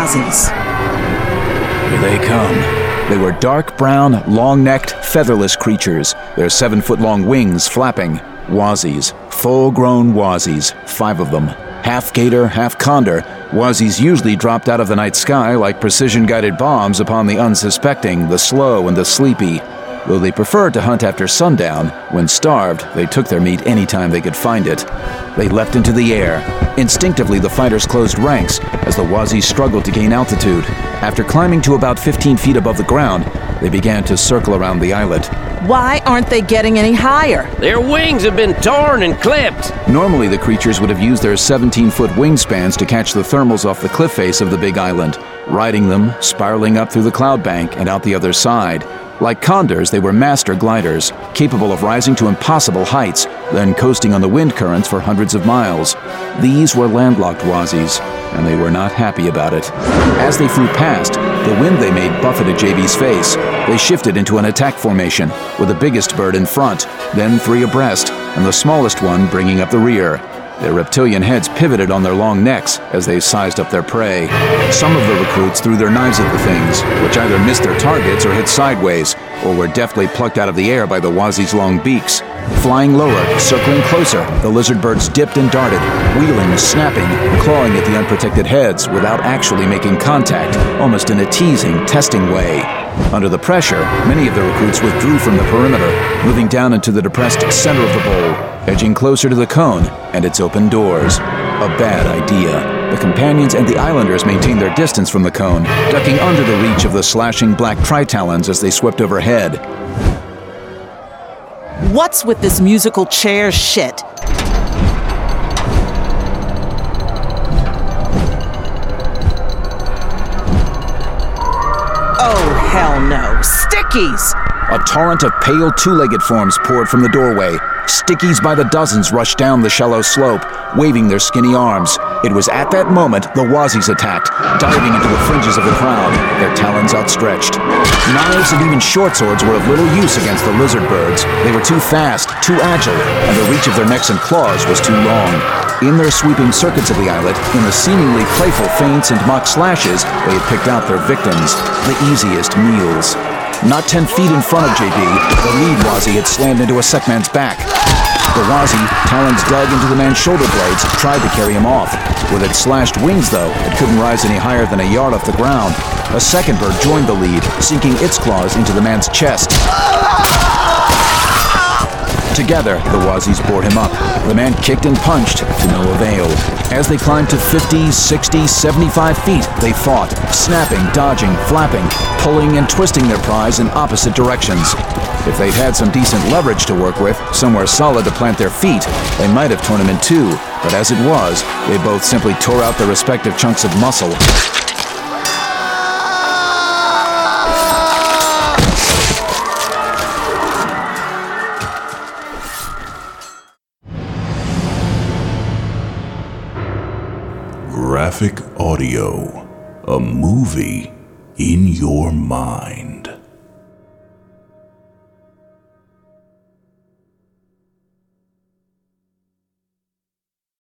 Wazzies. Here they come. They were dark brown, long-necked, featherless creatures, their 7-foot-long wings flapping. Wazzies. Full-grown Wazzies. 5 of them. Half gator, half condor, Wazzies usually dropped out of the night sky like precision-guided bombs upon the unsuspecting, the slow, and the sleepy. Though they preferred to hunt after sundown, when starved, they took their meat any time they could find it. They leapt into the air. Instinctively, the fighters closed ranks as the Wazzies struggled to gain altitude. After climbing to about 15 feet above the ground, they began to circle around the islet. Why aren't they getting any higher? Their wings have been torn and clipped. Normally, the creatures would have used their 17-foot wingspans to catch the thermals off the cliff face of the big island, riding them, spiraling up through the cloud bank and out the other side. Like condors, they were master gliders, capable of rising to impossible heights, then coasting on the wind currents for hundreds of miles. These were landlocked Wazzies, and they were not happy about it. As they flew past, the wind they made buffeted JB's face. They shifted into an attack formation, with the biggest bird in front, then 3 abreast, and the smallest one bringing up the rear. Their reptilian heads pivoted on their long necks as they sized up their prey. Some of the recruits threw their knives at the things, which either missed their targets or hit sideways, or were deftly plucked out of the air by the Wazzies' long beaks. Flying lower, circling closer, the lizard birds dipped and darted, wheeling, snapping, clawing at the unprotected heads without actually making contact, almost in a teasing, testing way. Under the pressure, many of the recruits withdrew from the perimeter, moving down into the depressed center of the bowl, edging closer to the cone and its open doors. A bad idea. The companions and the islanders maintained their distance from the cone, ducking under the reach of the slashing black tritalons as they swept overhead. What's with this musical chair shit? Oh, hell no. Stickies! A torrent of pale two-legged forms poured from the doorway. Stickies by the dozens rushed down the shallow slope, waving their skinny arms. It was at that moment the Wazzies attacked, diving into the fringes of the crowd, their talons outstretched. Knives and even short swords were of little use against the lizard birds. They were too fast, too agile, and the reach of their necks and claws was too long. In their sweeping circuits of the islet, in the seemingly playful feints and mock slashes, they had picked out their victims, the easiest meals. Not 10 feet in front of JB, the lead Wazzie had slammed into a Sekman's back. The Wazzie, talons dug into the man's shoulder blades, tried to carry him off. With its slashed wings, though, it couldn't rise any higher than a yard off the ground. A second bird joined the lead, sinking its claws into the man's chest. Together, the Wazzies bore him up. The man kicked and punched, to no avail. As they climbed to 50, 60, 75 feet, they fought, snapping, dodging, flapping, pulling and twisting their prize in opposite directions. If they'd had some decent leverage to work with, somewhere solid to plant their feet, they might have torn him in two, but as it was, they both simply tore out their respective chunks of muscle. Graphic Audio, a movie in your mind.